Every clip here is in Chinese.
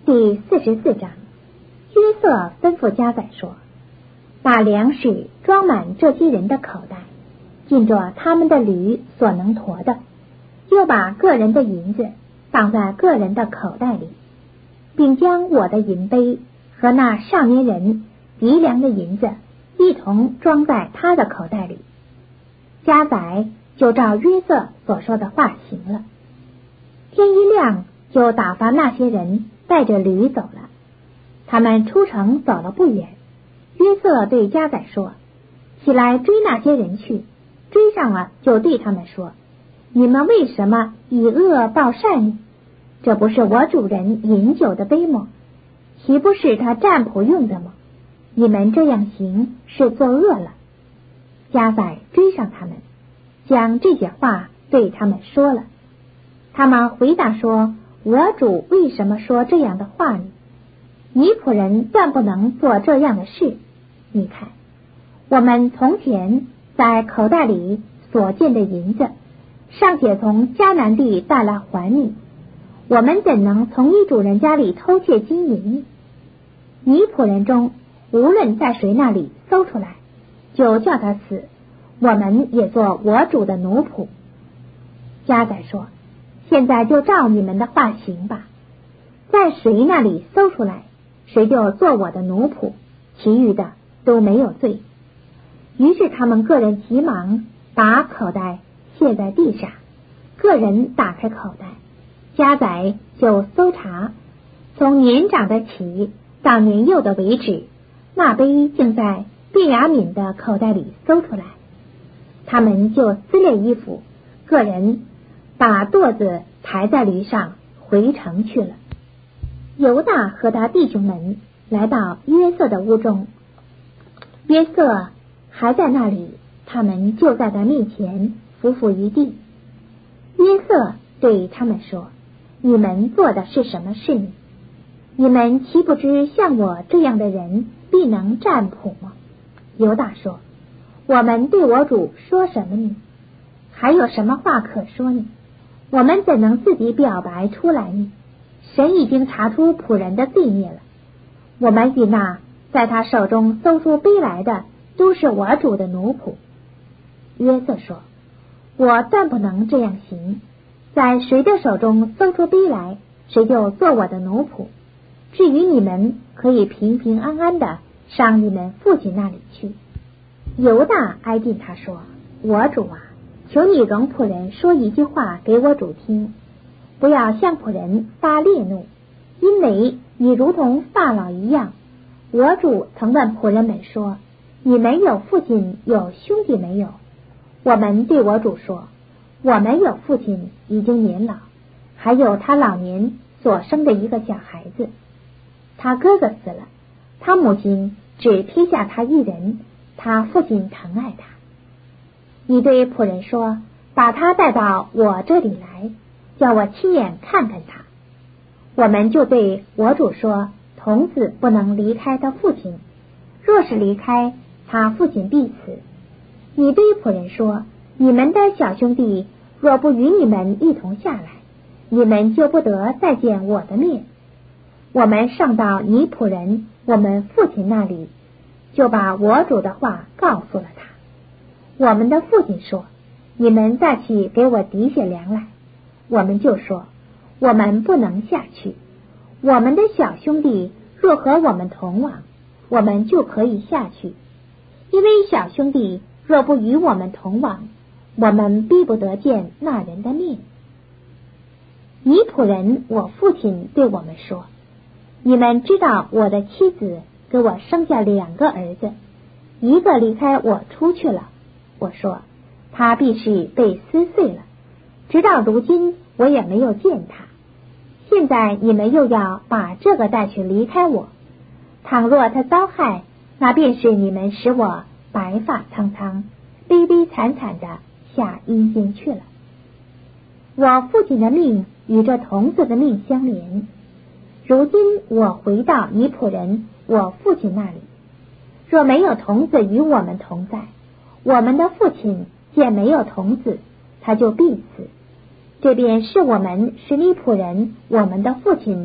第44章，约瑟吩咐家宰说，把粮食装满这些人的口袋，尽着他们的驴所能驮的，又把个人的银子放在个人的口袋里，并将我的银杯和那少年人敌粮的银子一同装在他的口袋里。家宰就照约瑟所说的话行了。天一亮，就打发那些人带着驴走了。他们出城走了不远，约瑟对家宰说，起来追那些人去。追上了，就对他们说，你们为什么以恶报善呢？这不是我主人饮酒的杯吗？岂不是他占卜用的吗？你们这样行是作恶了。家宰追上他们，将这些话对他们说了。他们回答说，我主为什么说这样的话呢？你仆人断不能做这样的事。你看，我们从前在口袋里所见的银子，尚且从迦南地带来还你，我们怎能从你主人家里偷窃金银呢？你仆人中无论在谁那里搜出来，就叫他死，我们也做我主的奴仆。家宰说，现在就照你们的话行吧，在谁那里搜出来，谁就做我的奴仆，其余的都没有罪。于是他们个人急忙把口袋卸在地上，个人打开口袋，家宰就搜查，从年长的起到年幼的为止，那杯竟在便雅悯的口袋里搜出来。他们就撕裂衣服，个人把垛子抬在驴上回城去了。犹大和他弟兄们来到约瑟的屋中，约瑟还在那里，他们就在他面前伏伏于地。约瑟对他们说，你们做的是什么事呢？你们岂不知像我这样的人必能占卜吗？犹大说，我们对我主说什么呢？还有什么话可说呢？我们怎能自己表白出来呢？神已经查出仆人的罪孽了。我们与那在他手中搜出杯来的都是我主的奴仆。约瑟说，我断不能这样行，在谁的手中搜出杯来，谁就做我的奴仆。至于你们，可以平平安安的上你们父亲那里去。犹大挨近他说，我主啊，求你容仆人说一句话给我主听，不要向仆人发烈怒，因为你如同法老一样。我主曾问仆人们说，你们有父亲有兄弟没有？我们对我主说，我们有父亲已经年老，还有他老年所生的一个小孩子，他哥哥死了，他母亲只撇下他一人，他父亲疼爱他。你对仆人说，把他带到我这里来，叫我亲眼看看他。我们就对我主说，童子不能离开他父亲，若是离开，他父亲必死。你对仆人说，你们的小兄弟若不与你们一同下来，你们就不得再见我的面。我们上到你仆人我们父亲那里，就把我主的话告诉了他。我们的父亲说，你们再去给我糴些粮来。我们就说，我们不能下去。我们的小兄弟若和我们同往，我们就可以下去，因为小兄弟若不与我们同往，我们必不得见那人的面。你仆人我父亲对我们说，你们知道我的妻子给我生下2个儿子，一个离开我出去了，我说他必是被撕碎了，直到如今我也没有见他。现在你们又要把这个带去离开我，倘若他遭害，那便是你们使我白发苍苍悲悲惨惨的下阴间去了。我父亲的命与这童子的命相连，如今我回到你仆人我父亲那里，若没有童子与我们同在，我们的父亲见没有童子，他就必死。这便是我们使你仆人我们的父亲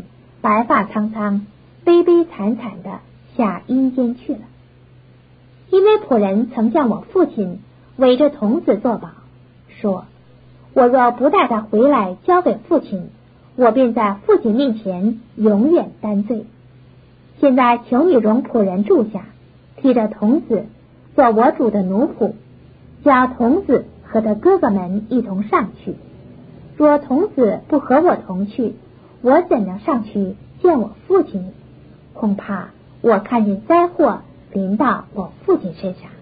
白发苍苍，悲悲惨惨的下阴间去了。因为仆人曾向我父亲围着童子作保，说我若不带他回来交给父亲，我便在父亲面前永远担罪。现在求你容仆人住下，提着童子做我主的奴仆，叫童子和他哥哥们一同上去。若童子不和我同去，我怎能上去见我父亲？恐怕我看见灾祸临到我父亲身上。